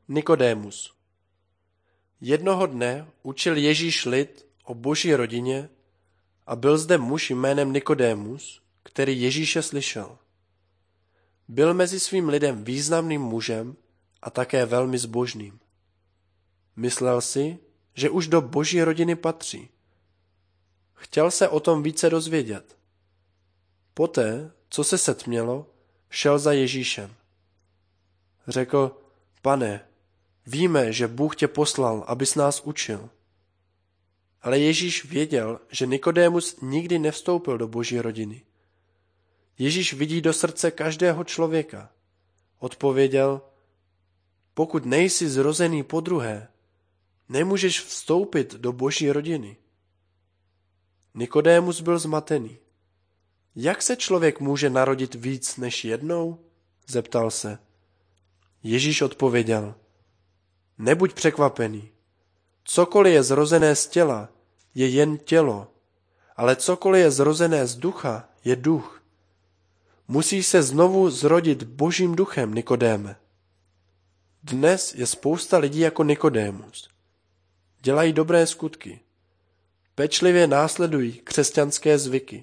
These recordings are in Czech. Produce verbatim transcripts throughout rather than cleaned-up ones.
Nikodémus. Jednoho dne učil Ježíš lid o boží rodině a byl zde muž jménem Nikodémus, který Ježíše slyšel. Byl mezi svým lidem významným mužem a také velmi zbožným. Myslel si, že už do boží rodiny patří. Chtěl se o tom více dozvědět. Poté, co se setmělo, šel za Ježíšem. Řekl: Pane, víme, že Bůh tě poslal, abys nás učil. Ale Ježíš věděl, že Nikodémus nikdy nevstoupil do boží rodiny. Ježíš vidí do srdce každého člověka. Odpověděl: Pokud nejsi zrozený podruhé, nemůžeš vstoupit do boží rodiny. Nikodémus byl zmatený. Jak se člověk může narodit víc než jednou? Zeptal se. Ježíš odpověděl: Nebuď překvapený. Cokoliv je zrozené z těla, je jen tělo, ale cokoliv je zrozené z ducha, je duch. Musíš se znovu zrodit božím duchem, Nikodéme. Dnes je spousta lidí jako Nikodémus. Dělají dobré skutky. Pečlivě následují křesťanské zvyky.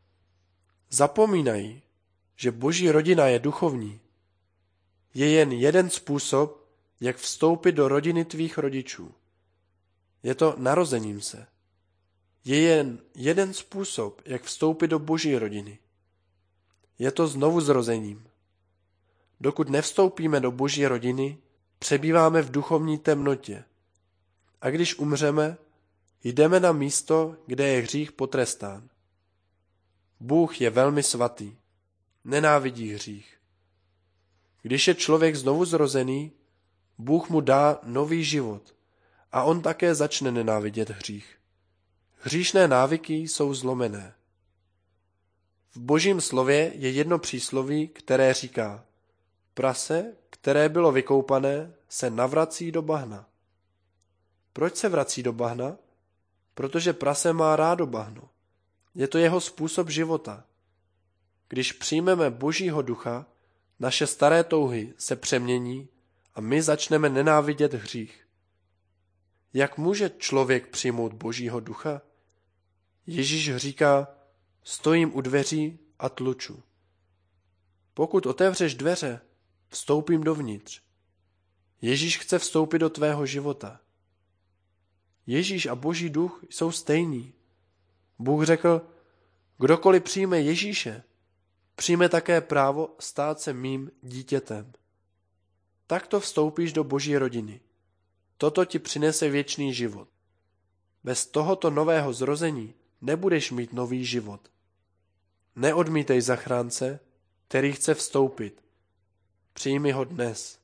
Zapomínají, že boží rodina je duchovní. Je jen jeden způsob, jak vstoupit do rodiny tvých rodičů. Je to narozením se. Je jen jeden způsob, jak vstoupit do boží rodiny. Je to znovuzrozením. Dokud nevstoupíme do boží rodiny, přebýváme v duchovní temnotě. A když umřeme, jdeme na místo, kde je hřích potrestán. Bůh je velmi svatý. Nenávidí hřích. Když je člověk znovuzrozený, Bůh mu dá nový život a on také začne nenávidět hřích. Hříšné návyky jsou zlomené. V božím slově je jedno přísloví, které říká: Prase, které bylo vykoupané, se navrací do bahna. Proč se vrací do bahna? Protože prase má rádo bahno. Je to jeho způsob života. Když přijmeme božího ducha, naše staré touhy se přemění a my začneme nenávidět hřích. Jak může člověk přijmout božího ducha? Ježíš říká: Stojím u dveří a tluču. Pokud otevřeš dveře, vstoupím dovnitř. Ježíš chce vstoupit do tvého života. Ježíš a boží duch jsou stejní. Bůh řekl: Kdokoliv přijme Ježíše, přijme také právo stát se mým dítětem. Takto vstoupíš do boží rodiny. Toto ti přinese věčný život. Bez tohoto nového zrození nebudeš mít nový život. Neodmítej zachránce, který chce vstoupit. Přijmi ho dnes.